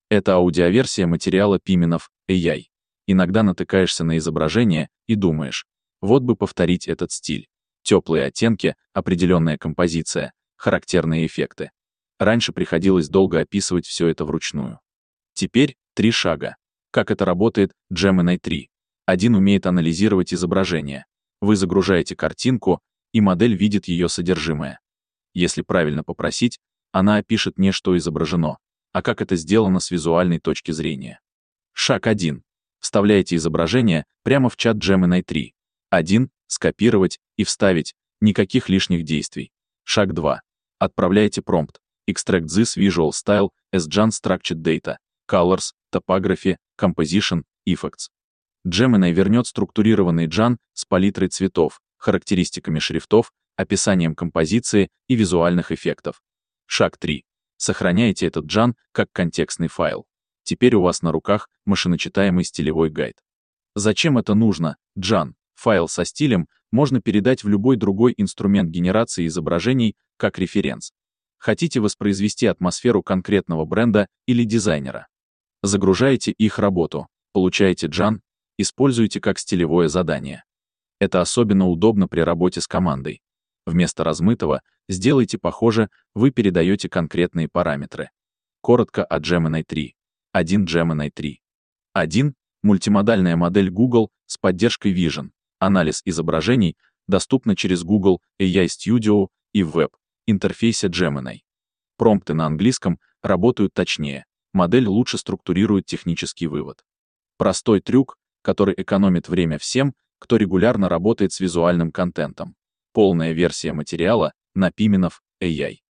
Это аудиоверсия материала Piminov AI. Иногда натыкаешься на изображение и думаешь, вот бы повторить этот стиль. Теплые оттенки, определенная композиция, характерные эффекты. Раньше приходилось долго описывать все это вручную. Теперь 3 шага. Как это работает Gemini 3? 1 умеет анализировать изображение. Вы загружаете картинку, и модель видит ее содержимое. Если правильно попросить, она опишет не что изображено, а как это сделано с визуальной точки зрения. Шаг 1. Вставляете изображение прямо в чат Gemini 3. 1. Скопировать и вставить, никаких лишних действий. Шаг 2. Отправляете промпт. Extract this visual style as Jan structured data, colors, topography, composition, effects. Gemini вернет структурированный Jan с палитрой цветов, характеристиками шрифтов, описанием композиции и визуальных эффектов. Шаг 3. Сохраняете этот Jan как контекстный файл. Теперь у вас на руках машиночитаемый стилевой гайд. Зачем это нужно? Jan, файл со стилем, можно передать в любой другой инструмент генерации изображений как референс. Хотите воспроизвести атмосферу конкретного бренда или дизайнера? Загружаете их работу, получаете Jan, используйте как стилевое задание. Это особенно удобно при работе с командой. Вместо размытого сделайте похоже, вы передаете конкретные параметры. Коротко о Gemini 3. 1 Gemini 3. 1. Мультимодальная модель Google с поддержкой Vision. Анализ изображений доступна через Google AI Studio и в веб-интерфейсе Gemini. Промпты на английском работают точнее, модель лучше структурирует технический вывод. Простой трюк, который экономит время всем, кто регулярно работает с визуальным контентом. Полная версия материала на Piminov AI.